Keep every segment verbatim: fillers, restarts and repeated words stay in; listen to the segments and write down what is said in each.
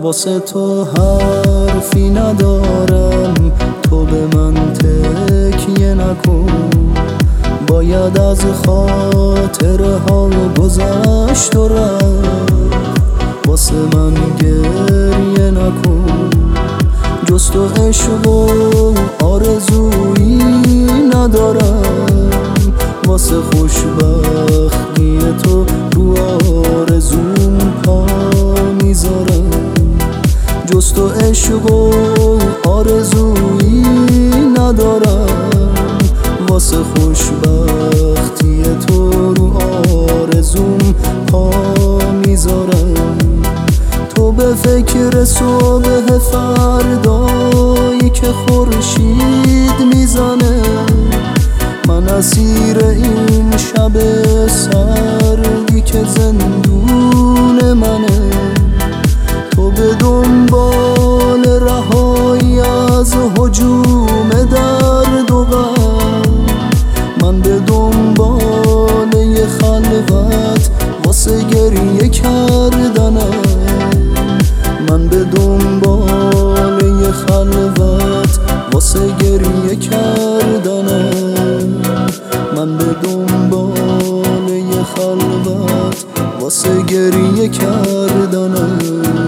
واسه تو حرفی ندارم، تو به من تکیه نکن. باید از خاطره ها گذشت و رفت، واسه من گریه نکن. جز تو عشق و آرزویی ندارم، واسه خوشبختی تو رو آرزوم پا میذارم. جز تو عشق و آرزویی ندارم، واسه خوشبختی تو رو آرزوم پا میذارم. تو به فکر صبح فردایی که خورشید میزنه، من اسیر این شب سردی که زندون منه. تو به دنبال رهایی از هجوم درد و غم، من به دنبال یه خلوت واسه گریه کردنم. من به دنبال یه خلوت واسه گریه کردنم. من به دنبال یه خلوت واسه گریه کردنم.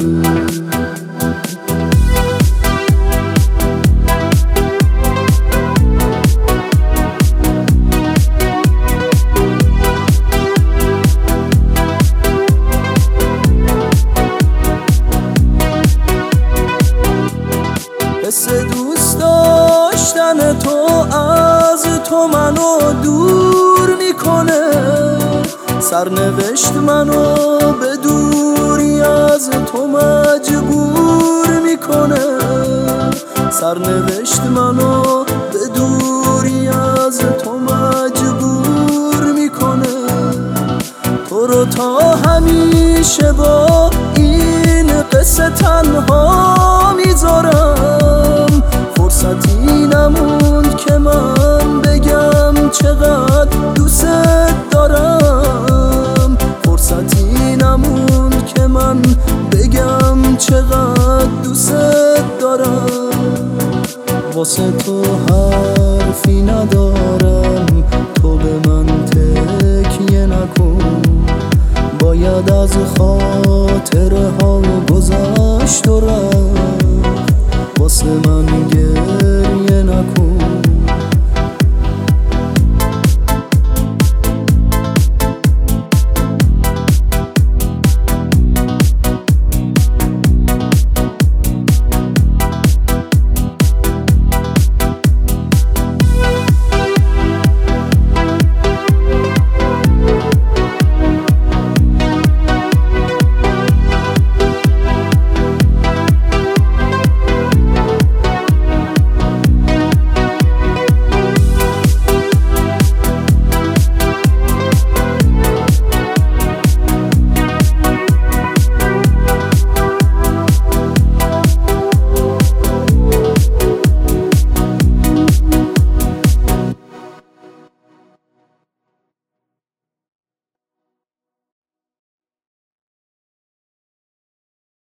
حس دوست داشتن تو از تو منو دور میکنه، سرنوشت منو به دوری از تو مجبور میکنه. سرنوشت منو به دوری از تو مجبور میکنه. تو رو تا همیشه با این قصه تنها میذارم. فرصتی نموند که من بگم چقدر دوست دارم. فرصتی نموند که من بگم چقدر دوست دارم. واسه تو حرفی ندارم، تو به من تکیه نکن. باید از خاطره ها گذشت و رفت، واسه من گریه نکن.